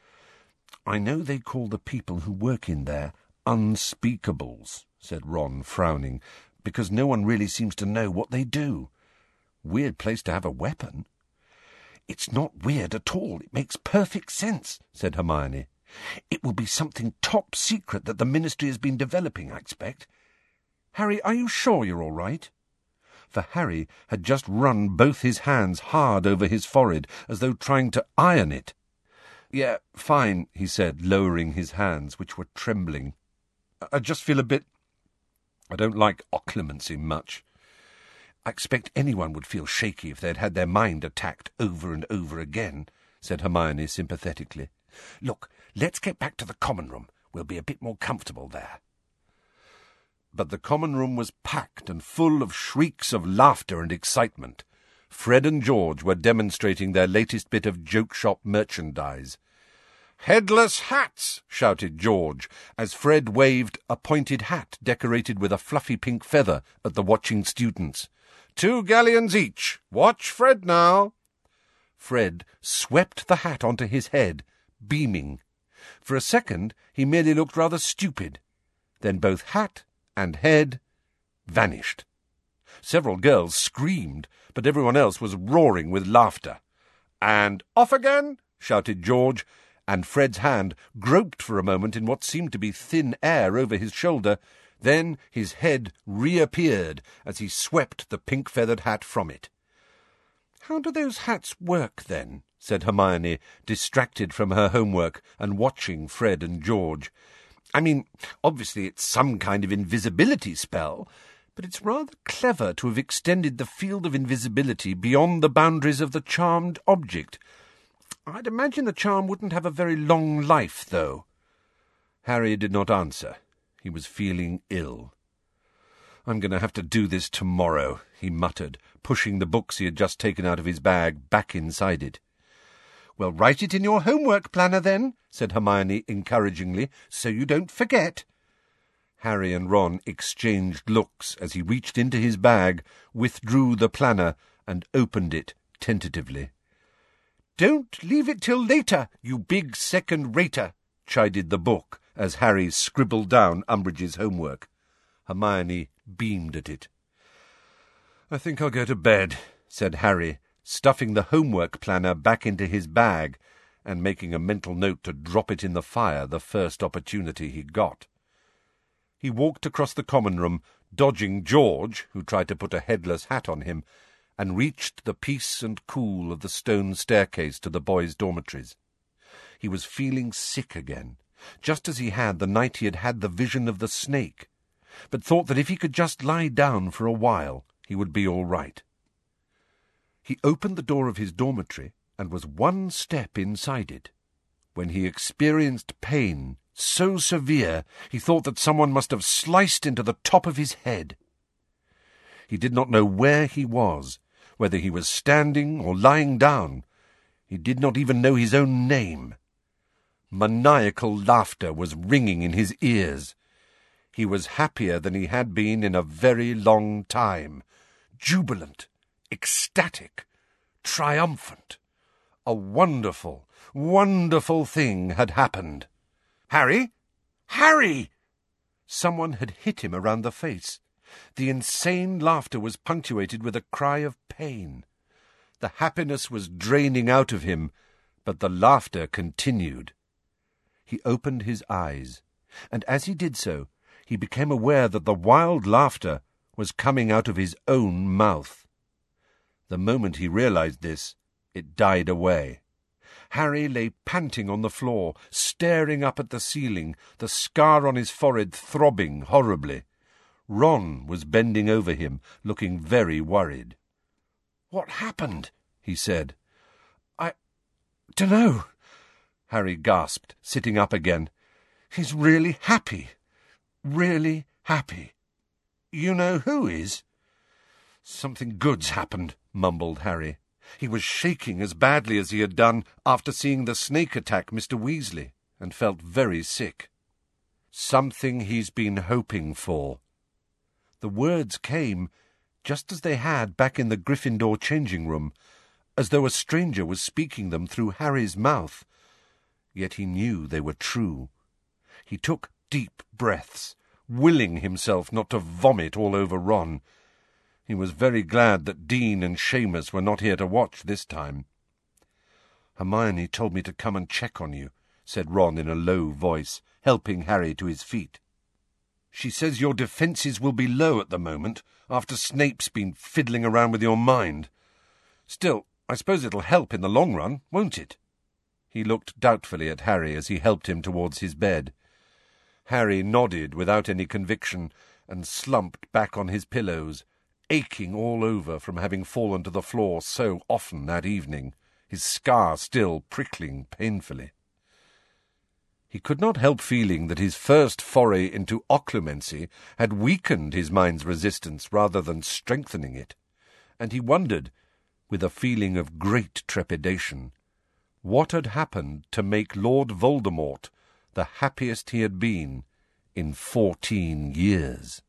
"I know they call the people who work in there unspeakables," said Ron, frowning, "because no one really seems to know what they do. Weird place to have a weapon." "It's not weird at all. It makes perfect sense," said Hermione. "It will be something top secret that the Ministry has been developing, I expect. Harry, are you sure you're all right?" For Harry had just run both his hands hard over his forehead, as though trying to iron it. "Yeah, fine," he said, lowering his hands, which were trembling. "I just feel a bit... I don't like occlumency much. I expect anyone would feel shaky if they'd had their mind attacked over and over again," said Hermione sympathetically. "Look, let's get back to the common room. We'll be a bit more comfortable there." But the common room was packed and full of shrieks of laughter and excitement. Fred and George were demonstrating their latest bit of joke shop merchandise. "Headless hats!" shouted George, as Fred waved a pointed hat decorated with a fluffy pink feather at the watching students. "2 galleons each. Watch Fred now." Fred swept the hat onto his head, beaming. For a second he merely looked rather stupid. Then both hat and head vanished. Several girls screamed, but everyone else was roaring with laughter. "And off again!" shouted George, and Fred's hand groped for a moment in what seemed to be thin air over his shoulder. Then his head reappeared as he swept the pink-feathered hat from it. "How do those hats work, then?" said Hermione, distracted from her homework and watching Fred and George. "I mean, obviously it's some kind of invisibility spell, but it's rather clever to have extended the field of invisibility beyond the boundaries of the charmed object. I'd imagine the charm wouldn't have a very long life, though." Harry did not answer. He was feeling ill. "I'm going to have to do this tomorrow," he muttered, pushing the books he had just taken out of his bag back inside it. "Well, write it in your homework planner, then," said Hermione encouragingly, "so you don't forget." Harry and Ron exchanged looks as he reached into his bag, withdrew the planner, and opened it tentatively. "Don't leave it till later, you big second-rater," chided the book, as Harry scribbled down Umbridge's homework. Hermione beamed at it. "I think I'll go to bed," said Harry, stuffing the homework planner back into his bag and making a mental note to drop it in the fire the first opportunity he got. He walked across the common room, dodging George, who tried to put a headless hat on him, and reached the peace and cool of the stone staircase to the boys' dormitories. He was feeling sick again, just as he had the night he had had the vision of the snake, but thought that if he could just lie down for a while, he would be all right. He opened the door of his dormitory and was one step inside it, when he experienced pain so severe he thought that someone must have sliced into the top of his head. He did not know where he was, whether he was standing or lying down. He did not even know his own name. Maniacal laughter was ringing in his ears. He was happier than he had been in a very long time, jubilant, ecstatic, triumphant. A wonderful, wonderful thing had happened. "Harry! Harry!" Someone had hit him around the face. The insane laughter was punctuated with a cry of pain. The happiness was draining out of him, but the laughter continued. He opened his eyes, and as he did so, he became aware that the wild laughter was coming out of his own mouth. The moment he realized this, it died away. Harry lay panting on the floor, staring up at the ceiling, the scar on his forehead throbbing horribly. Ron was bending over him, looking very worried. "What happened?" he said. "I dunno," Harry gasped, sitting up again. "He's really happy. Really happy." "You know who is?" "Something good's happened," mumbled Harry. He was shaking as badly as he had done after seeing the snake attack Mr. Weasley, and felt very sick. "Something he's been hoping for." The words came just as they had back in the Gryffindor changing room, as though a stranger was speaking them through Harry's mouth. Yet he knew they were true. He took deep breaths, willing himself not to vomit all over Ron. He was very glad that Dean and Seamus were not here to watch this time. "Hermione told me to come and check on you," said Ron in a low voice, helping Harry to his feet. "She says your defences will be low at the moment, after Snape's been fiddling around with your mind. Still, I suppose it'll help in the long run, won't it?" He looked doubtfully at Harry as he helped him towards his bed. Harry nodded without any conviction and slumped back on his pillows, aching all over from having fallen to the floor so often that evening, his scar still prickling painfully. He could not help feeling that his first foray into occlumency had weakened his mind's resistance rather than strengthening it, and he wondered, with a feeling of great trepidation, what had happened to make Lord Voldemort the happiest he had been in 14 years.